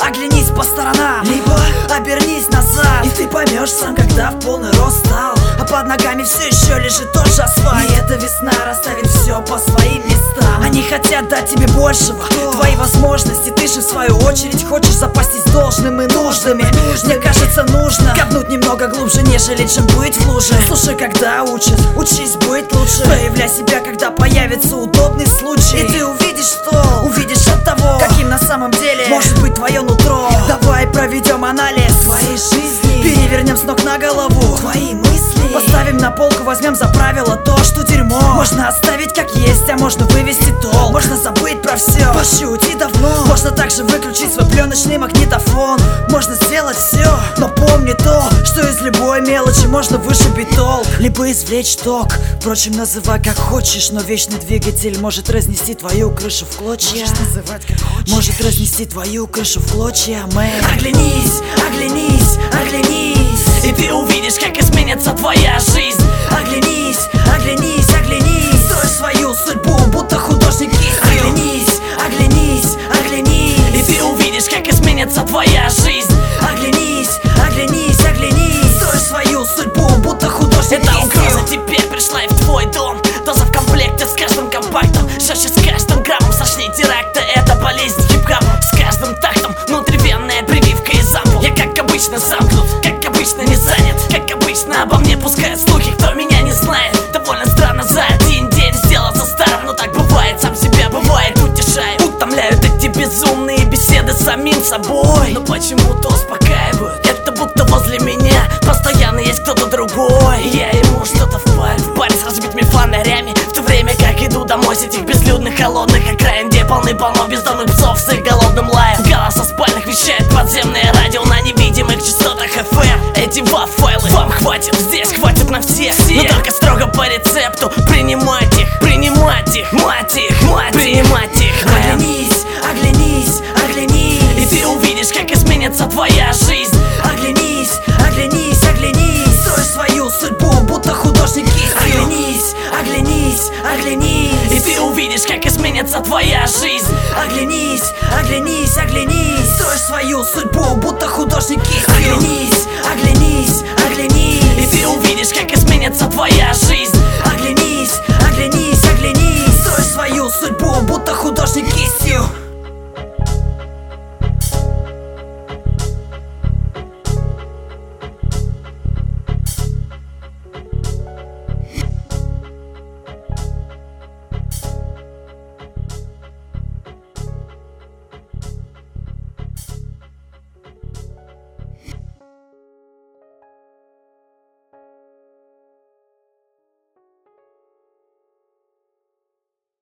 оглянись по сторонам, либо обернись назад, и ты поймешь сам, когда в полный рост стал, а под ногами все еще лежит тот же асфальт. И эта весна расставит все по своим местам. Они хотят дать тебе большего, твои возможности. Ты же в свою очередь хочешь запастись должным и нужными. Мне кажется, нужно копнуть немного глубже, нежели чем быть в луже. Слушай, когда учат, учись быть лучше. Проявляй себя, когда появится удобный случай, и ты увидишь, что увидишь от того, каким на самом деле может быть твое нутро. Давай проведем анализ твоей жизни, перевернем с ног на голову твои мысли, поставим на полку, возьмем за правило то, что дерьмо можно оставить как есть, а можно вывести толк. Можно забыть про все, пошутить давно. Можно также выключить свой пленочный магнитофон. Можно сделать все, но помни то, что из любой мелочи можно вышибить толк, либо извлечь ток. Впрочем, называй как хочешь, но вечный двигатель может разнести твою крышу в клочья. Можешь называть как хочешь, может разнести твою крышу в клочья, мэй. Оглянись, оглянись, оглянись, и ты увидишь, как изменится твоя жизнь. Оглянись, оглянись, оглянись, строй свою судьбу, будто художник кистью. Оглянись, оглянись, оглянись, и ты увидишь, как изменится твоя жизнь. Оглянись, оглянись, оглянись, строй свою судьбу, будто художник кистью. Эта угроза теперь пришла и в твой дом. Доза в комплекте с каждым компактом, жестче с каждым граммом, страшнее теракта. Это болезнь хип-хап с каждым тактом, внутривенная прививка из ампул. Я как обычно замкнут, как обычно не занят, как обычно обо мне пускают слухи, кто меня не знает. Довольно странно за один день сделаться старым, но так бывает, сам себя бывает утешает. Утомляют эти безумные беседы с самим собой, но почему-то успокаивают. Это будто возле меня постоянно есть кто-то другой, и я ему что-то впарю. В баре с разбитыми фонарями, в то время как иду домой с этих безлюдных холодных окраин, где полны-полно бездомных псов с их голодным лаем. Голоса спальных вещает подземное радио на невидимых частотах FM. Эти ваф-файлы вам хватит, здесь хватит на всех, но только строго по рецепту. Принимать их, принимать их, мать их, мать принимать их. Оглянись, оглянись, оглянись, и ты увидишь, как изменится твоя жизнь. Оглянись, оглянись, оглянись, строй свою судьбу, будто художник кистью. Оглянись, оглянись, оглянись, и ты увидишь, как изменится твоя жизнь. Оглянись, оглянись, оглянись, строй свою судьбу, будто художник кистью. Оглянись, оглянись, оглянись, и ты увидишь, как изменится твоя жизнь.